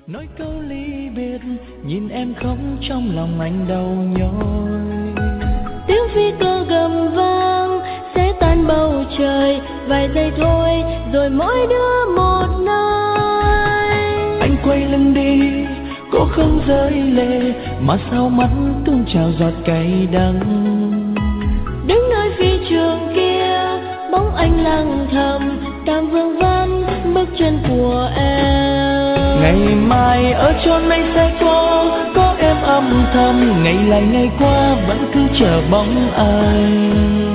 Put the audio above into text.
nói câu ly biệt, nhìn em khóc trong lòng anh đau nhói. Tiếng phi cơ gầm vang sẽ tan bầu trời, vài giây thôi rồi mỗi đứa một nơi. Anh quay lưng đi, cô không rơi lệ, mà sao mắt tuôn trào giọt cay đắng. Đứng nơi phi trường kia, bóng anh lặng thầm, đang vương vấn bước chân của em. Ngày mai ở chốn anh sẽ có em âm thầm, ngày lại ngày qua vẫn cứ chờ bóng anh.